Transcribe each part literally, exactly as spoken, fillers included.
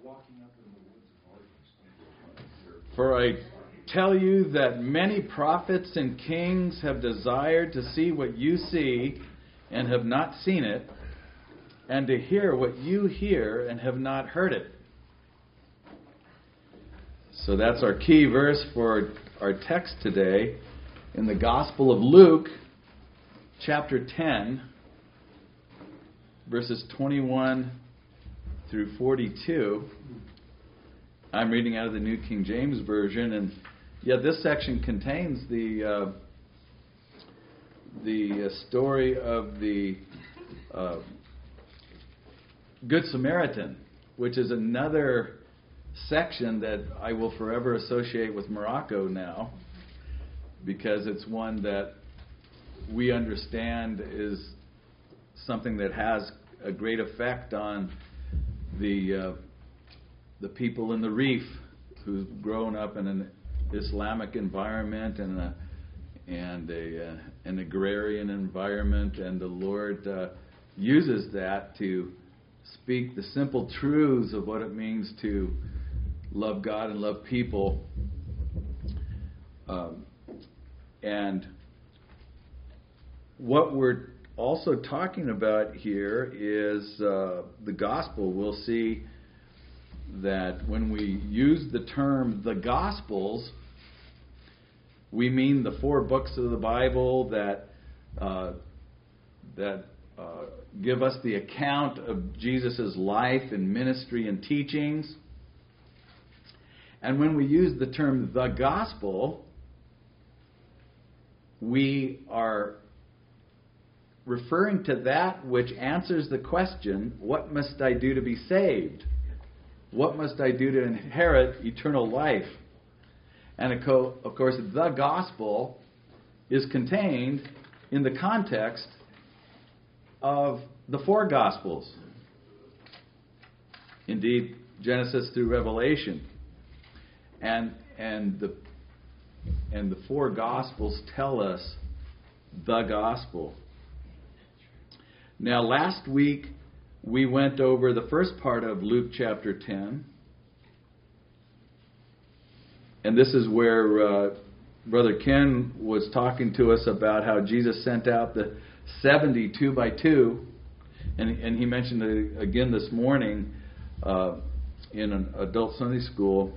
For I tell you that many prophets and kings have desired to see what you see and have not seen it, and to hear what you hear and have not heard it. So that's our key verse for our text today in the Gospel of Luke, chapter ten, verses twenty-one through forty-two. I'm reading out of the New King James Version, and yeah, this section contains the uh, the uh, story of the uh, Good Samaritan, which is another section that I will forever associate with Morocco now, because it's one that we understand is something that has a great effect on the uh, the people in the Reef who've grown up in an Islamic environment and a, and a, uh, an agrarian environment, and the Lord uh, uses that to speak the simple truths of what it means to love God and love people. Um, and what we're also talking about here is uh, the gospel. We'll see that when we use the term the Gospels, we mean the four books of the Bible that uh, that uh, give us the account of Jesus' life and ministry and teachings. And when we use the term the gospel, we are referring to that which answers the question, what must I do to be saved? What must I do to inherit eternal life? And of course, the gospel is contained in the context of the four gospels. Indeed, Genesis through Revelation. And and the and the four gospels tell us the gospel. Now, last week we went over the first part of Luke chapter ten. And this is where uh, Brother Ken was talking to us about how Jesus sent out the seventy two by two. And, and he mentioned it again this morning uh, in an adult Sunday school,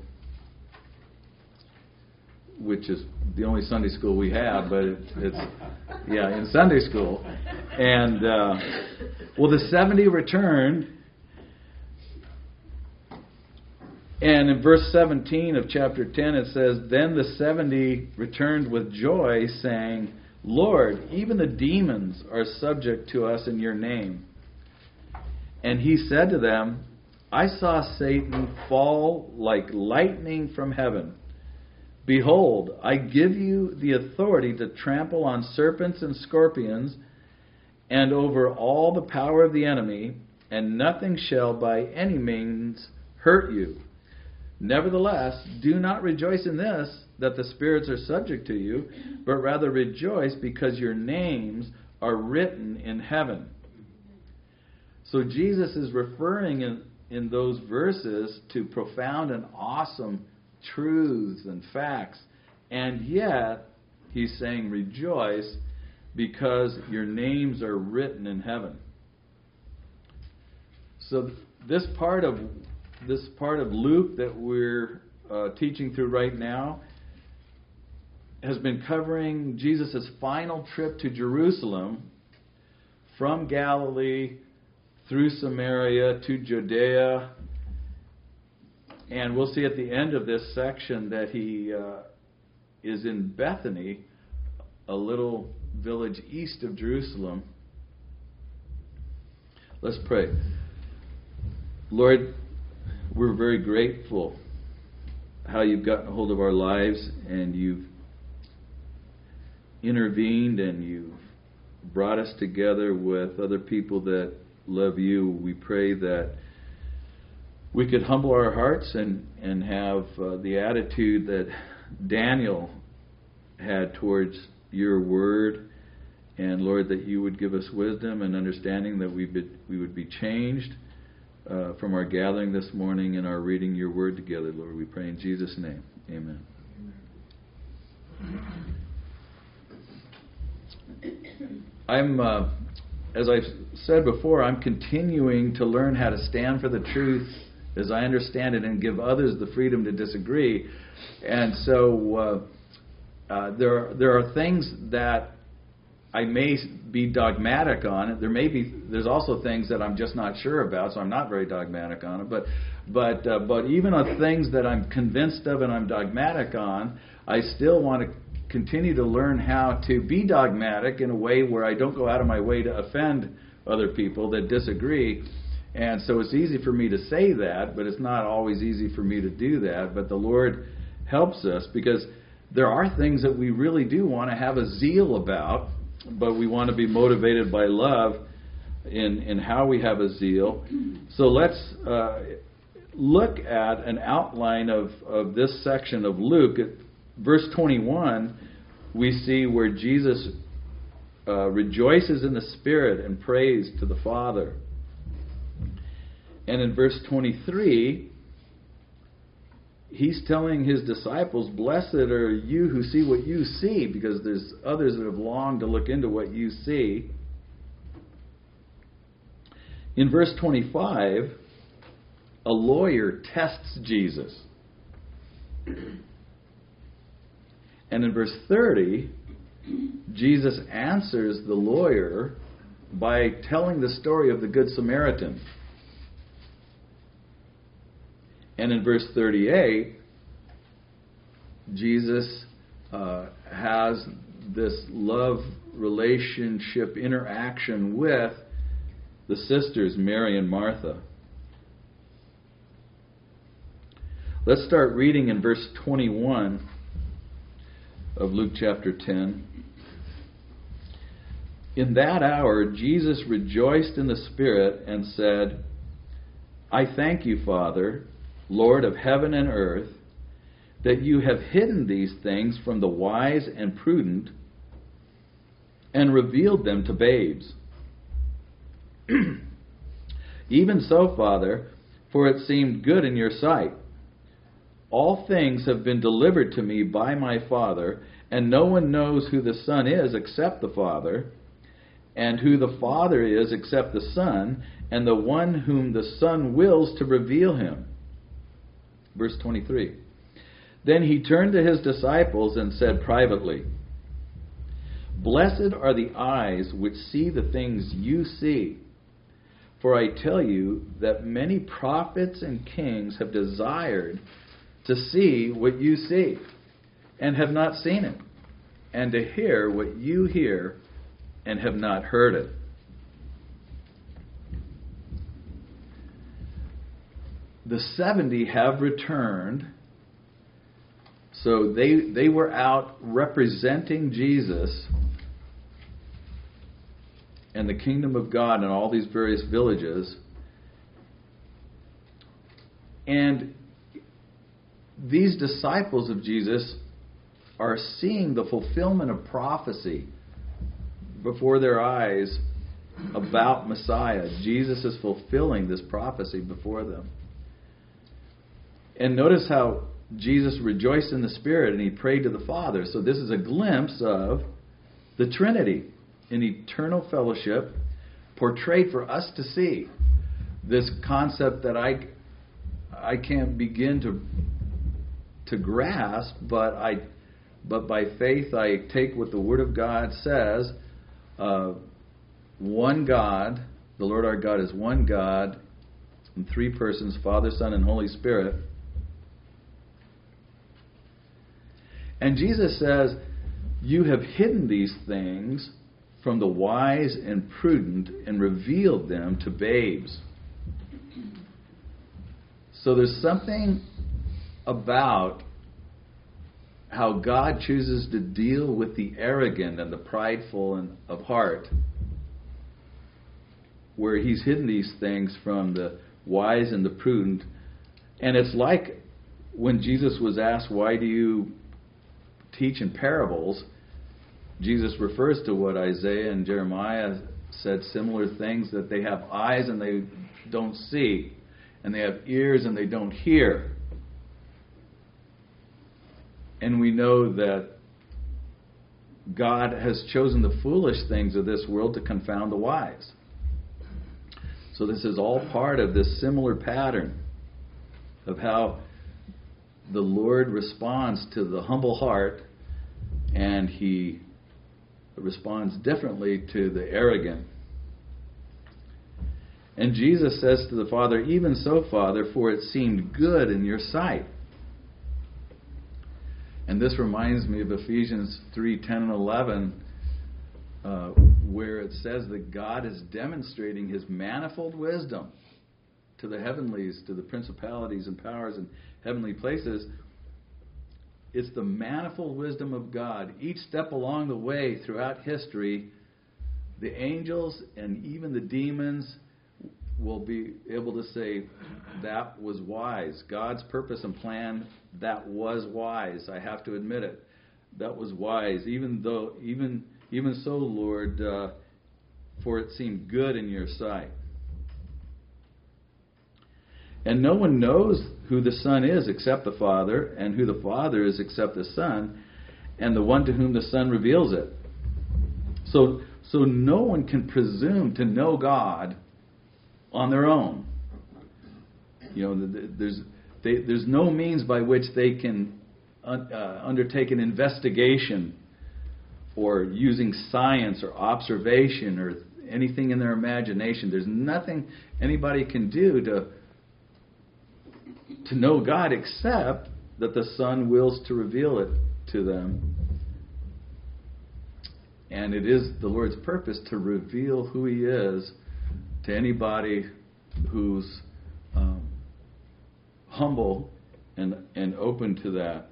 which is the only Sunday school we have, but it, it's, yeah, in Sunday school. And, uh, well, the seventy returned, and in verse seventeen of chapter ten it says, Then the seventy returned with joy, saying, Lord, even the demons are subject to us in your name. And he said to them, I saw Satan fall like lightning from heaven. Behold, I give you the authority to trample on serpents and scorpions and over all the power of the enemy, and nothing shall by any means hurt you. Nevertheless, do not rejoice in this, that the spirits are subject to you, but rather rejoice because your names are written in heaven. So Jesus is referring in, in those verses to profound and awesome truths and facts, and yet he's saying rejoice because your names are written in heaven. So this part of this part of Luke that we're uh, teaching through right now has been covering Jesus' final trip to Jerusalem from Galilee through Samaria to Judea. And we'll see at the end of this section that he uh, is in Bethany, a little village east of Jerusalem. Let's pray. Lord, we're very grateful how you've gotten a hold of our lives and you've intervened and you've brought us together with other people that love you. We pray that we could humble our hearts and, and have uh, the attitude that Daniel had towards your word. And Lord, that you would give us wisdom and understanding, that we, be, we would be changed uh, from our gathering this morning and our reading your word together, Lord. We pray in Jesus' name. Amen. I'm, uh, as I've said before, I'm continuing to learn how to stand for the truth as I understand it and give others the freedom to disagree. And so uh, uh, there, are, there are things that I may be dogmatic on. There may be. There's also things that I'm just not sure about, so I'm not very dogmatic on it. But, but, uh, but even on things that I'm convinced of and I'm dogmatic on, I still want to continue to learn how to be dogmatic in a way where I don't go out of my way to offend other people that disagree. And so it's easy for me to say that, but it's not always easy for me to do that. But the Lord helps us, because there are things that we really do want to have a zeal about, but we want to be motivated by love in, in how we have a zeal. So let's uh, look at an outline of, of this section of Luke. At verse twenty-one, we see where Jesus uh, rejoices in the Spirit and prays to the Father. And in verse twenty-three, he's telling his disciples, "Blessed are you who see what you see," because there's others that have longed to look into what you see. In verse twenty-five, a lawyer tests Jesus. And in verse thirty, Jesus answers the lawyer by telling the story of the Good Samaritan. And in verse thirty-eight, Jesus uh, has this love relationship interaction with the sisters, Mary and Martha. Let's start reading in verse twenty-one of Luke chapter ten. In that hour, Jesus rejoiced in the Spirit and said, "I thank you, Father, Lord of heaven and earth, that you have hidden these things from the wise and prudent and revealed them to babes. Even so, Father, for it seemed good in your sight. All things have been delivered to me by my Father, and no one knows who the Son is except the Father, and who the Father is except the Son, and the one whom the Son wills to reveal him." Verse twenty-three. Then he turned to his disciples and said privately, "Blessed are the eyes which see the things you see. For I tell you that many prophets and kings have desired to see what you see, and have not seen it, and to hear what you hear, and have not heard it." The seventy have returned, so they they were out representing Jesus and the kingdom of God in all these various villages. And these disciples of Jesus are seeing the fulfillment of prophecy before their eyes about Messiah. Jesus is fulfilling this prophecy before them. And notice how Jesus rejoiced in the Spirit and he prayed to the Father. So this is a glimpse of the Trinity in eternal fellowship portrayed for us to see. This concept that I I can't begin to to grasp, but I but by faith I take what the Word of God says. Uh, one God, the Lord our God is one God in three persons, Father, Son, and Holy Spirit. And Jesus says, "You have hidden these things from the wise and prudent and revealed them to babes." So there's something about how God chooses to deal with the arrogant and the prideful and of heart, where he's hidden these things from the wise and the prudent. And it's like when Jesus was asked, "Why do you teach in parables?" Jesus refers to what Isaiah and Jeremiah said, similar things, that they have eyes and they don't see, and they have ears and they don't hear. And we know that God has chosen the foolish things of this world to confound the wise. So this is all part of this similar pattern of how the Lord responds to the humble heart, and He responds differently to the arrogant. And Jesus says to the Father, "Even so, Father, for it seemed good in your sight." And this reminds me of Ephesians three, ten and eleven, uh, where it says that God is demonstrating His manifold wisdom to the heavenlies, to the principalities and powers in heavenly places. It's the manifold wisdom of God. Each step along the way throughout history, the angels and even the demons will be able to say, that was wise. God's purpose and plan, that was wise. I have to admit it. That was wise. Even though, even even so, Lord, uh, for it seemed good in your sight. And no one knows who the Son is except the Father, and who the Father is except the Son, and the one to whom the Son reveals it. So, so no one can presume to know God on their own. You know, there's they, there's no means by which they can un, uh, undertake an investigation, or using science or observation or anything in their imagination. There's nothing anybody can do to to know God except that the Son wills to reveal it to them. And it is the Lord's purpose to reveal who He is to anybody who's um, humble and and open to that.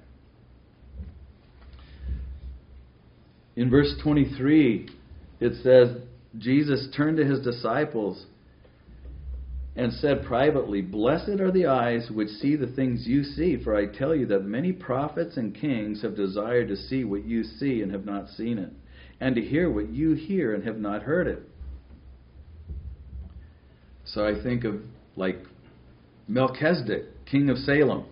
In verse twenty-three, it says, Jesus turned to His disciples and said privately, "Blessed are the eyes which see the things you see, for I tell you that many prophets and kings have desired to see what you see and have not seen it, and to hear what you hear and have not heard it." So I think of like Melchizedek, king of Salem.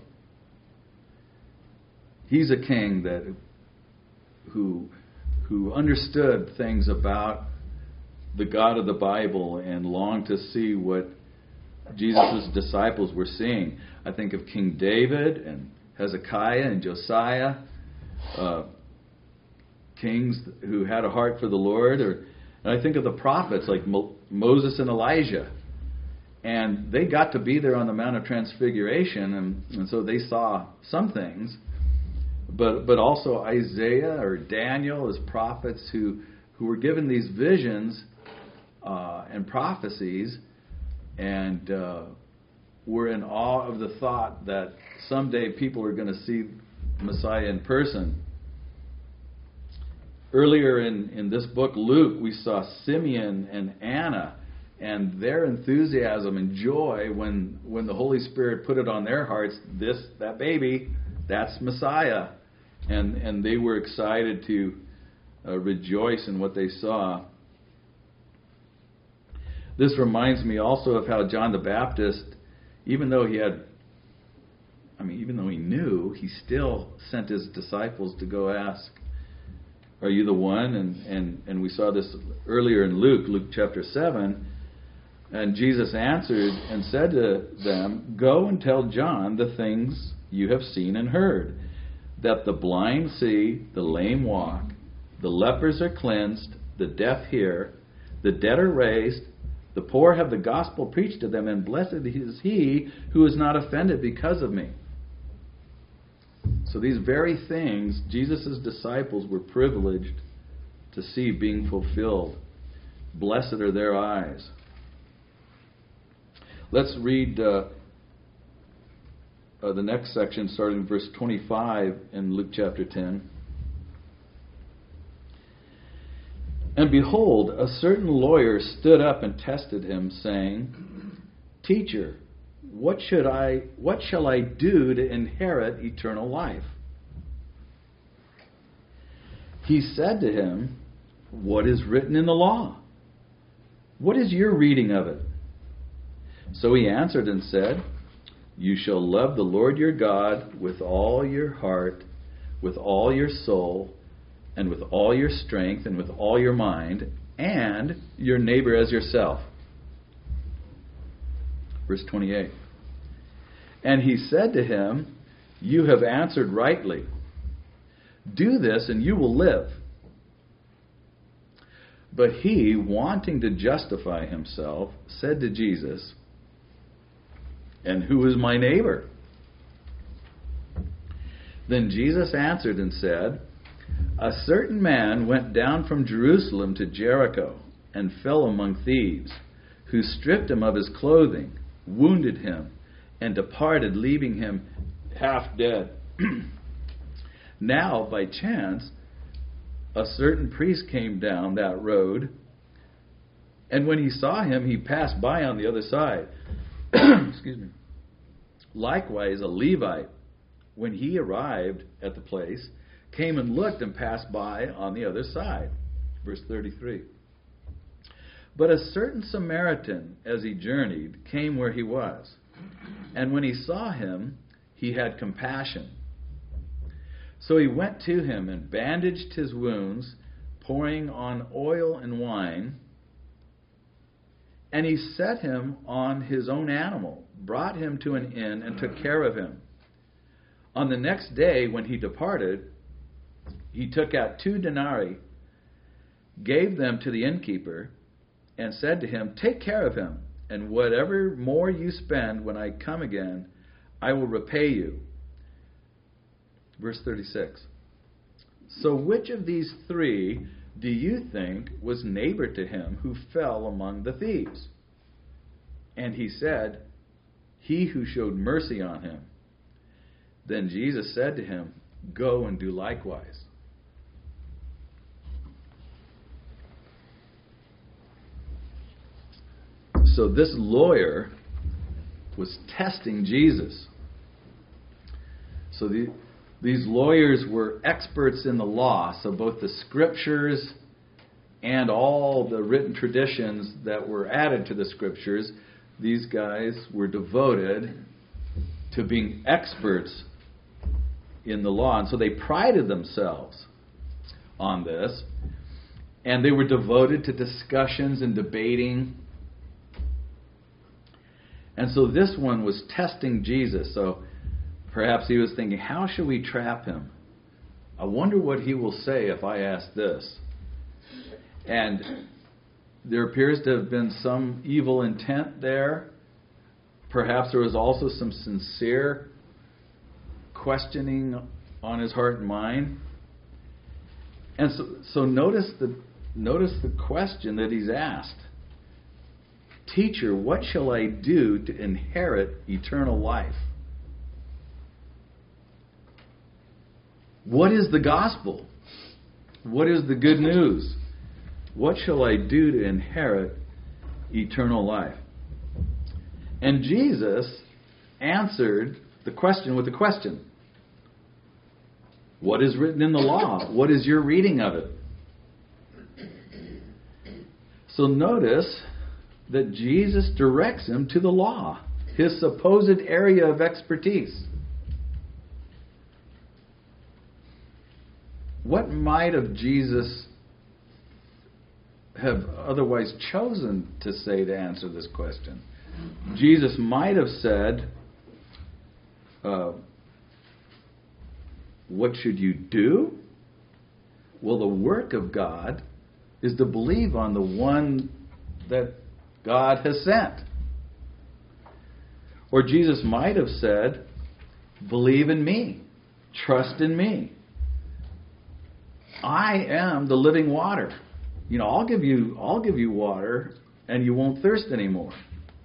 He's a king that who who understood things about the God of the Bible and longed to see what Jesus' disciples were seeing. I think of King David and Hezekiah and Josiah, uh, kings who had a heart for the Lord. Or, and I think of the prophets like Mo- Moses and Elijah. And they got to be there on the Mount of Transfiguration, and, and so they saw some things. But but also Isaiah or Daniel as prophets who, who were given these visions uh, and prophecies, and uh, were in awe of the thought that someday people are going to see Messiah in person. Earlier in, in this book, Luke, we saw Simeon and Anna and their enthusiasm and joy when when the Holy Spirit put it on their hearts, this, that baby, that's Messiah. And and they were excited to uh, rejoice in what they saw. This reminds me also of how John the Baptist, even though he had, I mean, even though he knew, he still sent his disciples to go ask, "Are you the one?" And, and, and we saw this earlier in Luke, Luke chapter seven. And Jesus answered and said to them, "Go and tell John the things you have seen and heard, that the blind see, the lame walk, the lepers are cleansed, the deaf hear, the dead are raised, the poor have the gospel preached to them, and blessed is he who is not offended because of me." So these very things, Jesus' disciples were privileged to see being fulfilled. Blessed are their eyes. Let's read uh, uh, the next section, starting in verse twenty-five in Luke chapter ten. "And behold, a certain lawyer stood up and tested him, saying, 'Teacher, what should I, what shall I do to inherit eternal life?' He said to him, 'What is written in the law? What is your reading of it?' So he answered and said, "You shall love the Lord your God with all your heart, with all your soul, and with all your strength, and with all your mind, and your neighbor as yourself." Verse twenty-eight. And he said to him, "You have answered rightly. Do this, and you will live." But he, wanting to justify himself, said to Jesus, "And who is my neighbor?" Then Jesus answered and said, "A certain man went down from Jerusalem to Jericho and fell among thieves, who stripped him of his clothing, wounded him, and departed, leaving him half dead. Now, by chance, a certain priest came down that road, and when he saw him, he passed by on the other side." Excuse me. Likewise, a Levite, when he arrived at the place, came and looked and passed by on the other side. Verse thirty-three. But a certain Samaritan, as he journeyed, came where he was. And when he saw him, he had compassion. So he went to him and bandaged his wounds, pouring on oil and wine. And he set him on his own animal, brought him to an inn, and took care of him. On the next day, when he departed, he took out two denarii, gave them to the innkeeper, and said to him, "Take care of him, and whatever more you spend when I come again, I will repay you." Verse thirty-six. So which of these three do you think was neighbor to him who fell among the thieves? And he said, "He who showed mercy on him." Then Jesus said to him, "Go and do likewise." So this lawyer was testing Jesus. So the, these lawyers were experts in the law, so both the scriptures and all the written traditions that were added to the scriptures, these guys were devoted to being experts in the law. And so they prided themselves on this, and they were devoted to discussions and debating. And so this one was testing Jesus. So perhaps he was thinking, how should we trap him? I wonder what he will say if I ask this. And there appears to have been some evil intent there. Perhaps there was also some sincere questioning on his heart and mind. And so, so notice the notice the question that he's asked. "Teacher, what shall I do to inherit eternal life?" What is the gospel? What is the good news? What shall I do to inherit eternal life? And Jesus answered the question with a question. What is written in the law? What is your reading of it? So notice that Jesus directs him to the law, his supposed area of expertise. What might have Jesus have otherwise chosen to say to answer this question? Jesus might have said, uh, what should you do? Well, the work of God is to believe on the one that God has sent. Or Jesus might have said, believe in me, trust in me. I am the living water. You know, I'll give you I'll give you water and you won't thirst anymore.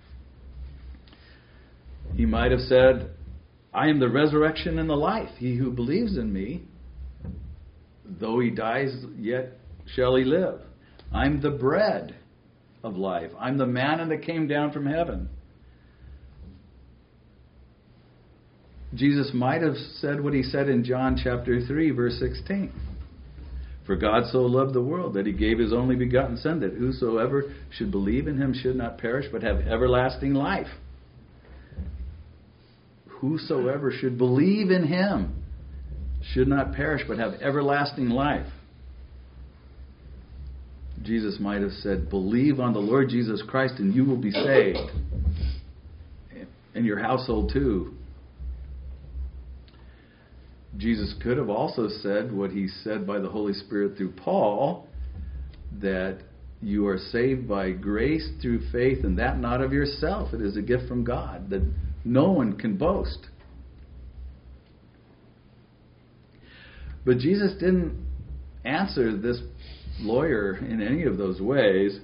He might have said, I am the resurrection and the life. He who believes in me, though he dies, yet shall he live. I'm the bread of life. I'm the manna that came down from heaven. Jesus might have said what he said in John chapter three, verse sixteen. For God so loved the world that he gave his only begotten Son, that whosoever should believe in him should not perish but have everlasting life. whosoever should believe in him should not perish but have everlasting life. Jesus might have said, believe on the Lord Jesus Christ and you will be saved. And your household too. Jesus could have also said what he said by the Holy Spirit through Paul, that you are saved by grace through faith, and that not of yourself. It is a gift from God, that no one can boast. But Jesus didn't answer this lawyer in any of those ways.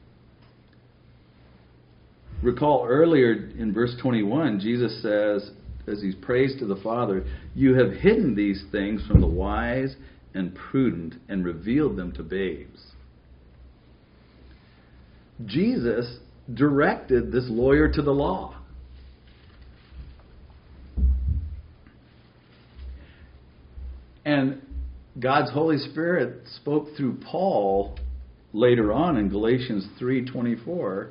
Recall earlier in verse twenty-one, Jesus says, as he prays to the Father, you have hidden these things from the wise and prudent and revealed them to babes. Jesus directed this lawyer to the law. And God's Holy Spirit spoke through Paul later on in Galatians three twenty-four,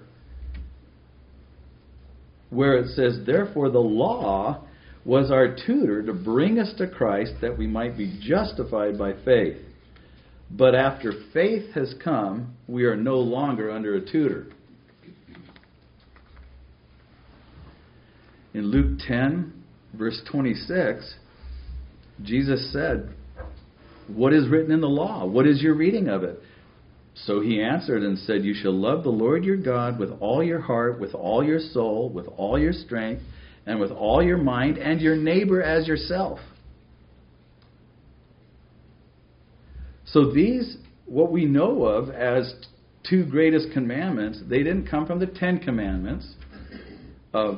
where it says, therefore the law was our tutor to bring us to Christ that we might be justified by faith. But after faith has come, we are no longer under a tutor. In Luke ten, verse twenty-six, Jesus said, what is written in the law? What is your reading of it? So he answered and said, you shall love the Lord your God with all your heart, with all your soul, with all your strength, and with all your mind, and your neighbor as yourself. So these, what we know of as two greatest commandments, they didn't come from the Ten Commandments. Uh,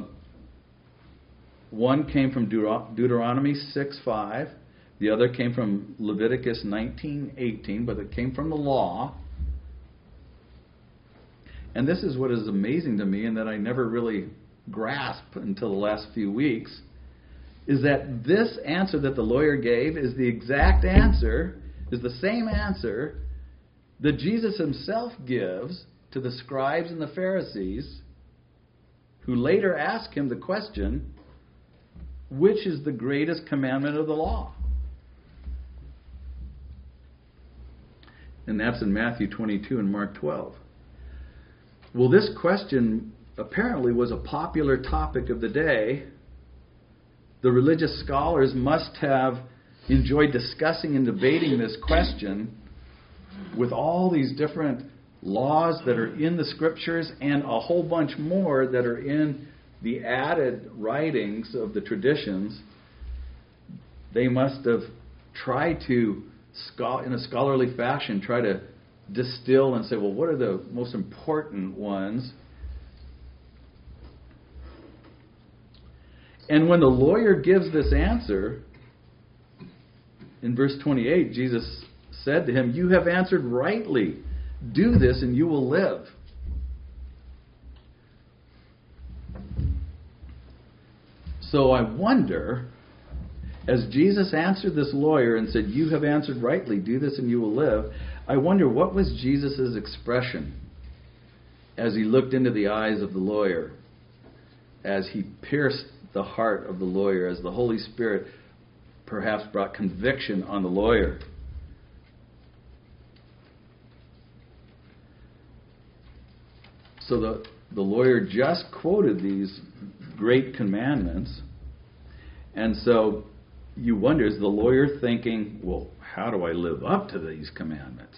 one came from Deut- Deuteronomy six five. The other came from Leviticus nineteen eighteen, but it came from the law. And this is what is amazing to me, and that I never really grasped until the last few weeks, is that this answer that the lawyer gave is the exact answer, is the same answer that Jesus himself gives to the scribes and the Pharisees, who later ask him the question, which is the greatest commandment of the law? And that's in Matthew twenty-two and Mark twelve. Well, this question apparently was a popular topic of the day. The religious scholars must have enjoyed discussing and debating this question with all these different laws that are in the scriptures and a whole bunch more that are in the added writings of the traditions. They must have tried to, in a scholarly fashion, try to distill and say, well, what are the most important ones? And when the lawyer gives this answer, in verse twenty-eight, Jesus said to him, you have answered rightly. Do this and you will live. So I wonder, as Jesus answered this lawyer and said, you have answered rightly, do this and you will live, I wonder what was Jesus' expression as he looked into the eyes of the lawyer, as he pierced the heart of the lawyer, as the Holy Spirit perhaps brought conviction on the lawyer. So the, the lawyer just quoted these great commandments, and so you wonder, is the lawyer thinking, well, how do I live up to these commandments?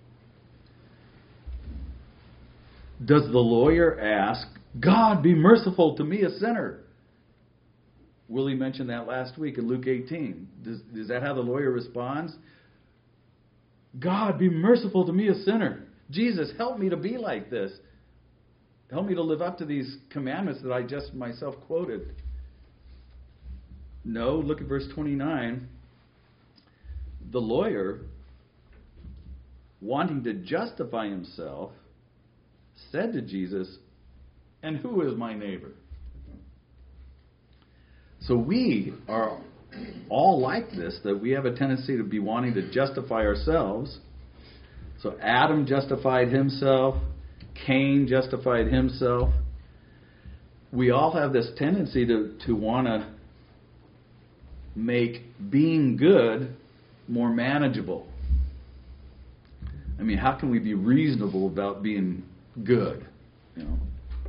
Does the lawyer ask, God, be merciful to me, a sinner? Willie mentioned that last week in Luke eighteen. Does, is that how the lawyer responds? God, be merciful to me, a sinner. Jesus, help me to be like this. Help me to live up to these commandments that I just myself quoted. No, look at verse twenty-nine. The lawyer, wanting to justify himself, said to Jesus, and who is my neighbor? So we are all like this, that we have a tendency to be wanting to justify ourselves. So Adam justified himself. Cain justified himself. We all have this tendency to, to want to make being good more manageable. I mean, how can we be reasonable about being good? You know.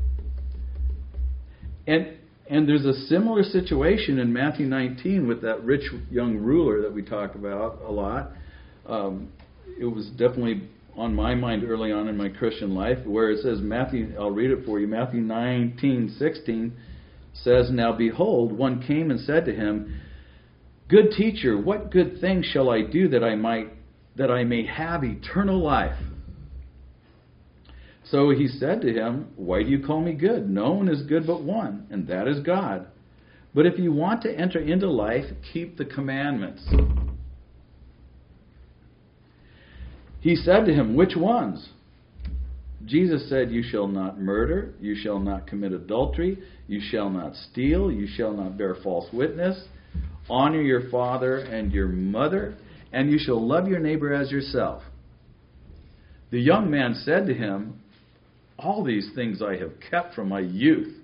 And and there's a similar situation in Matthew nineteen with that rich young ruler that we talk about a lot. Um, it was definitely on my mind early on in my Christian life, where it says, Matthew, I'll read it for you, Matthew nineteen sixteen says, "Now behold, one came and said to him, 'Good teacher, what good thing shall I do that I might that I may have eternal life?' So he said to him, 'Why do you call me good? No one is good but one, and that is God. But if you want to enter into life, keep the commandments.' He said to him, 'Which ones?' Jesus said, 'You shall not murder, you shall not commit adultery, you shall not steal, you shall not bear false witness, honor your father and your mother, and you shall love your neighbor as yourself.' The young man said to him, 'All these things I have kept from my youth.'"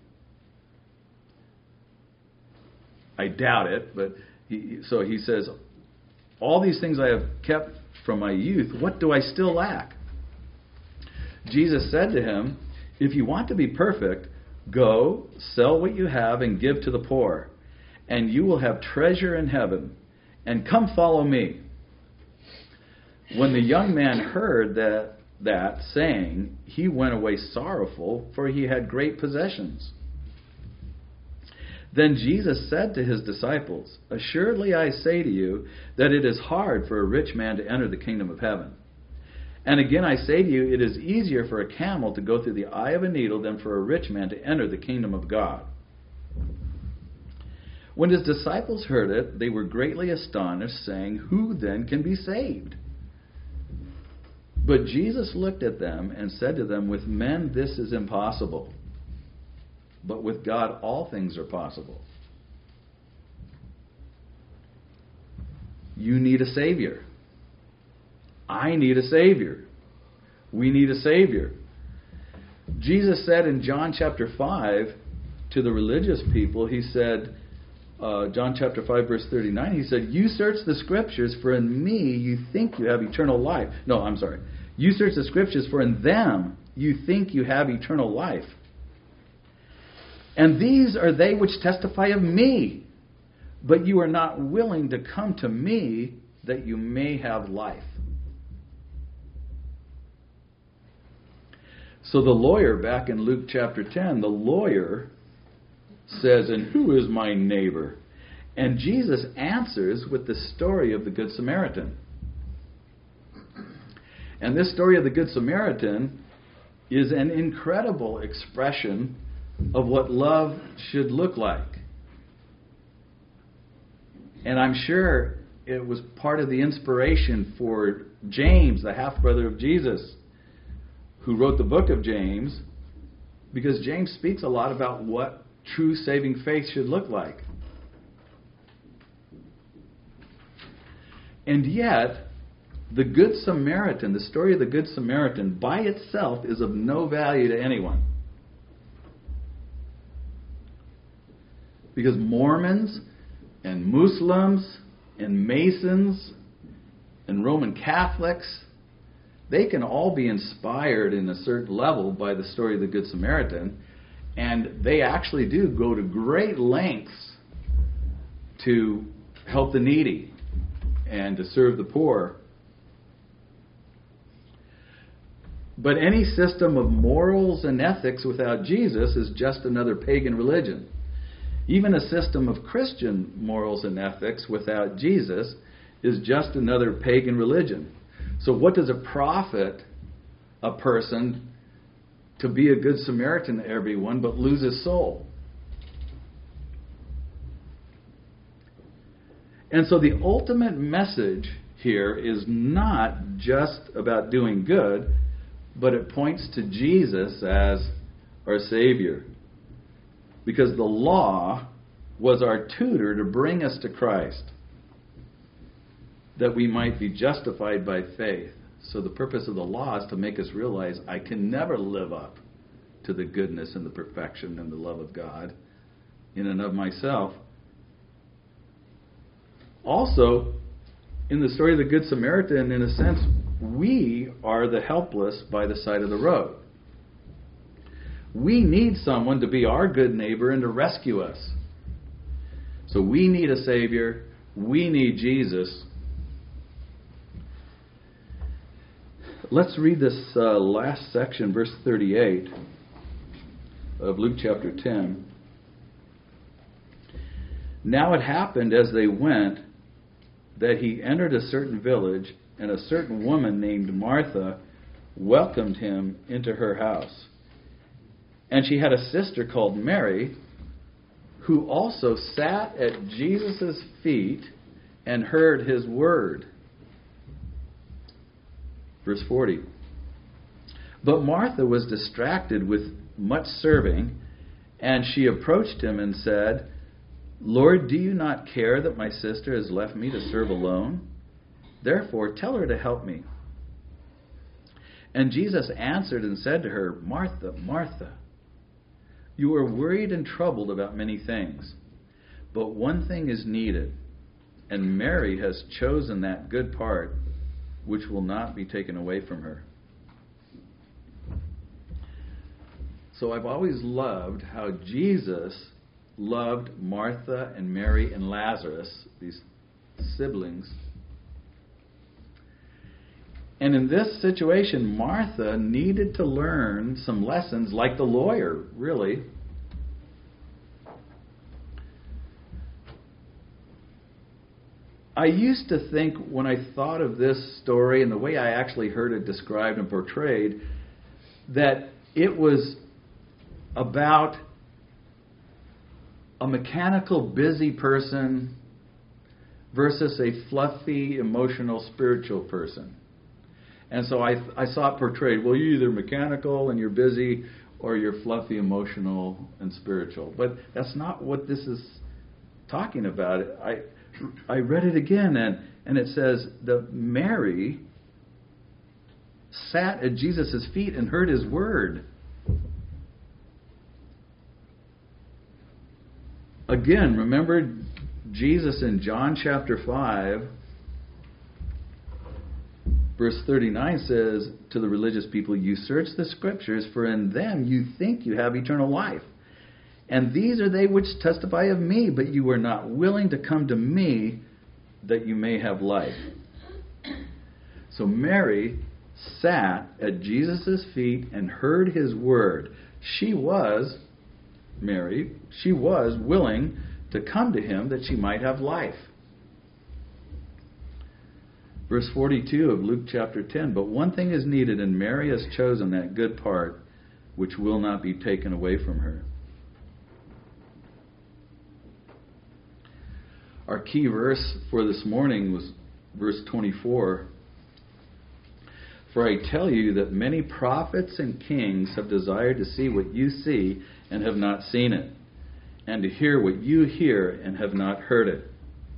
I doubt it, but he, so he says, "All these things I have kept from my youth, what do I still lack?" Jesus said to him, "If you want to be perfect, go, sell what you have and give to the poor, and you will have treasure in heaven, and come follow me." When the young man heard that, that saying, he went away sorrowful, for he had great possessions. Then Jesus said to his disciples, "Assuredly I say to you that it is hard for a rich man to enter the kingdom of heaven. And again I say to you, it is easier for a camel to go through the eye of a needle than for a rich man to enter the kingdom of God." When his disciples heard it, they were greatly astonished, saying, "Who then can be saved?" But Jesus looked at them and said to them, "With men this is impossible, but with God all things are possible." You need a Savior. I need a Savior. We need a Savior. Jesus said in John chapter five to the religious people, he said, uh, John chapter five verse thirty-nine, he said, "You search the Scriptures, for in me you think you have eternal life." No, I'm sorry. "You search the Scriptures, for in them you think you have eternal life. And these are they which testify of me. But you are not willing to come to me that you may have life." So the lawyer, back in Luke chapter ten, the lawyer says, "And who is my neighbor?" And Jesus answers with the story of the Good Samaritan. And this story of the Good Samaritan is an incredible expression of what love should look like. And I'm sure it was part of the inspiration for James, the half-brother of Jesus, who wrote the book of James, because James speaks a lot about what true saving faith should look like. And yet, the Good Samaritan, the story of the Good Samaritan, by itself is of no value to anyone. Because Mormons and Muslims and Masons and Roman Catholics, they can all be inspired in a certain level by the story of the Good Samaritan, and they actually do go to great lengths to help the needy and to serve the poor. But any system of morals and ethics without Jesus is just another pagan religion. Even a system of Christian morals and ethics without Jesus is just another pagan religion. So what does it profit a person to be a good Samaritan to everyone but lose his soul? And so the ultimate message here is not just about doing good, but it points to Jesus as our Savior. Because the law was our tutor to bring us to Christ, that we might be justified by faith. So the purpose of the law is to make us realize I can never live up to the goodness and the perfection and the love of God in and of myself. Also, in the story of the Good Samaritan, in a sense, we are the helpless by the side of the road. We need someone to be our good neighbor and to rescue us. So we need a Savior. We need Jesus. Let's read this uh, last section, verse thirty-eight of Luke chapter ten. Now it happened as they went that he entered a certain village, and a certain woman named Martha welcomed him into her house. And she had a sister called Mary, who also sat at Jesus' feet and heard his word. Verse forty. But Martha was distracted with much serving, and she approached him and said, Lord, do you not care that my sister has left me to serve alone? Therefore, tell her to help me. And Jesus answered and said to her, Martha, Martha, you are worried and troubled about many things, but one thing is needed, and Mary has chosen that good part which will not be taken away from her. So I've always loved how Jesus loved Martha and Mary and Lazarus, these siblings. And in this situation, Martha needed to learn some lessons like the lawyer, really. I used to think, when I thought of this story and the way I actually heard it described and portrayed, that it was about a mechanical, busy person versus a fluffy, emotional, spiritual person. And so I I saw it portrayed, well, you're either mechanical and you're busy, or you're fluffy, emotional, and spiritual. But that's not what this is talking about. I I read it again, and, and it says that Mary sat at Jesus' feet and heard his word. Again, remember Jesus in John chapter five, verse thirty-nine says to the religious people, you search the scriptures, for in them you think you have eternal life. And these are they which testify of me, but you are not willing to come to me that you may have life. So Mary sat at Jesus' feet and heard his word. She was, Mary, she was willing to come to him that she might have life. Verse forty-two of Luke chapter ten, but one thing is needed, and Mary has chosen that good part which will not be taken away from her. Our key verse for this morning was verse twenty-four. For I tell you that many prophets and kings have desired to see what you see and have not seen it, and to hear what you hear and have not heard it.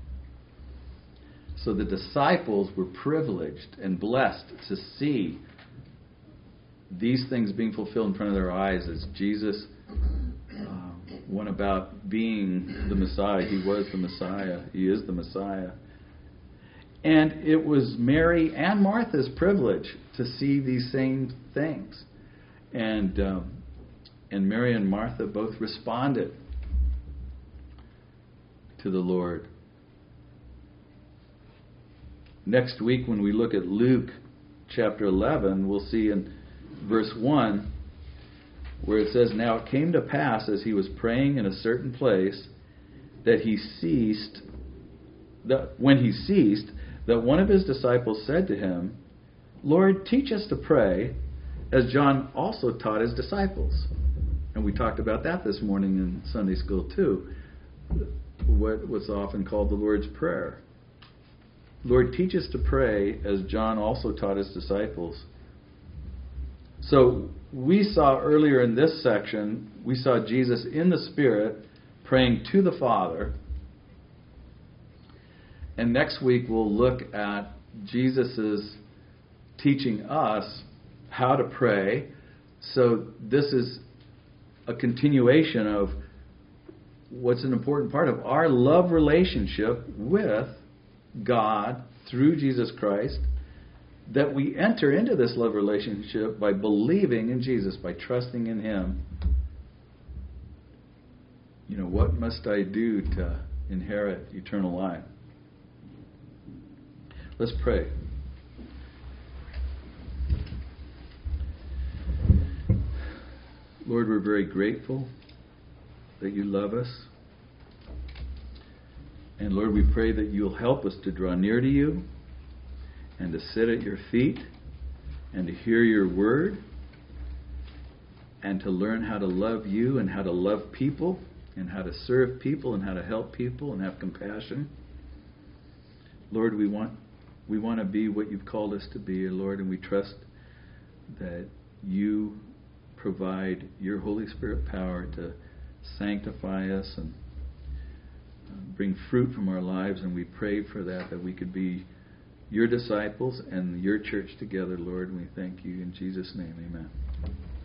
So the disciples were privileged and blessed to see these things being fulfilled in front of their eyes as Jesus uh, went about being the Messiah. He was the Messiah. He is the Messiah. And it was Mary and Martha's privilege to see these same things. And um, and Mary and Martha both responded to the Lord. Next week, when we look at Luke chapter eleven, we'll see in verse one where it says, now it came to pass as he was praying in a certain place that he ceased, that when he ceased, that one of his disciples said to him, Lord, teach us to pray, as John also taught his disciples. And we talked about that this morning in Sunday school too, what what's often called the Lord's Prayer. Lord, teach us to pray as John also taught his disciples. So we saw earlier in this section, we saw Jesus in the Spirit praying to the Father. And next week we'll look at Jesus' teaching us how to pray. So this is a continuation of what's an important part of our love relationship with God through Jesus Christ, that we enter into this love relationship by believing in Jesus, by trusting in Him. You know, what must I do to inherit eternal life? Let's pray. Lord, we're very grateful that you love us. And Lord, we pray that you'll help us to draw near to you and to sit at your feet and to hear your word and to learn how to love you and how to love people and how to serve people and how to help people and have compassion. Lord, we want we want to be what you've called us to be, Lord, and we trust that you provide your Holy Spirit power to sanctify us and bring fruit from our lives, and we pray for that, that we could be your disciples and your church together, Lord, and we thank you in Jesus' name, amen.